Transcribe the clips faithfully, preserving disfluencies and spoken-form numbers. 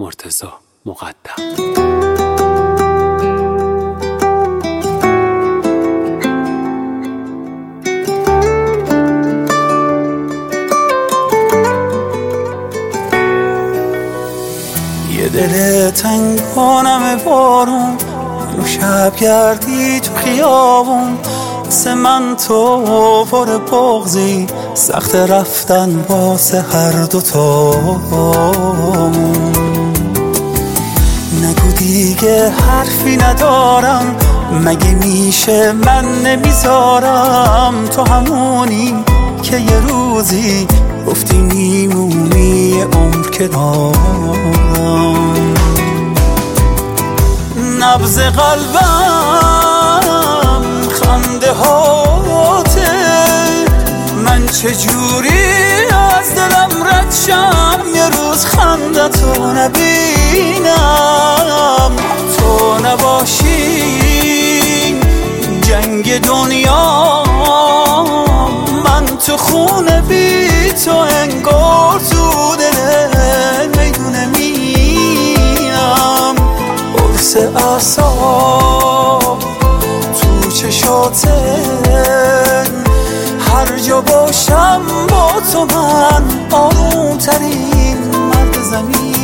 مرتضی مقدم. یه دل تنگانم بارون، منو شب گردی تو خیابون، سه من تو پر بغضی، سخت رفتن واسه هر دوتامون. نگو دیگه حرفی ندارم، مگه میشه من نمیذارم تو همونی که یه روزی گفتی میمونی عمر کنارم. نبض قلبم خنده هاته، من چجوری از دلم رد شم یه روز خنده تو نبینم. تو نباشی جنگ دنیا، من تو خونه بی تو انگار تو دل میدونه میم. قرص اعصاب تو چشاتن، هر جا باشم با تو من آروم ترین مرد زمینم.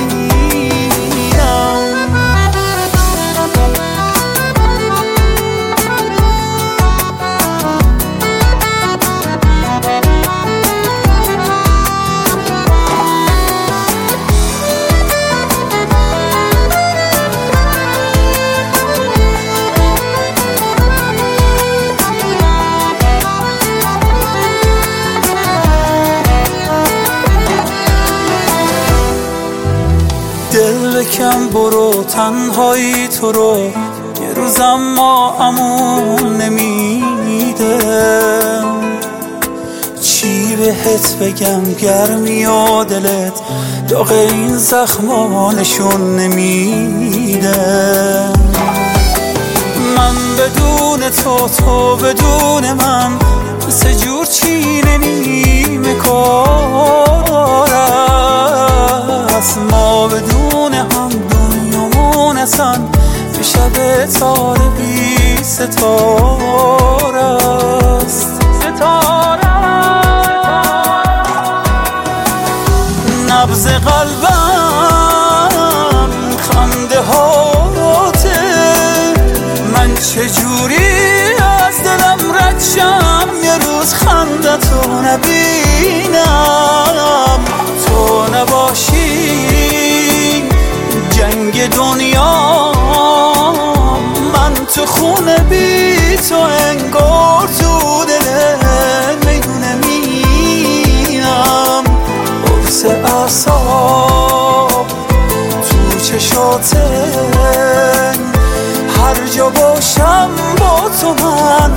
دل بکن برو، تنهایی تو رو یه روزم ما امون نمیده. چی بهت بگم گرمی و دلت داغ این زخما نشون نمیده. من بدون تو، تو بدون من، سه جور چینه نیمه کار است. ما بدون هم دنیامون اصلا به شب تار بی ستاره است. ستاره نبض قلبم خنده هاته، من چجوری از دلم رد شم یه روز خنده تو نبینم. تو نباشی جنگ دنیا، من تو خونه بی تو انگار تو دل میدونه میم. قرص اعصاب تو چشاتن، هر جا باشم با تو من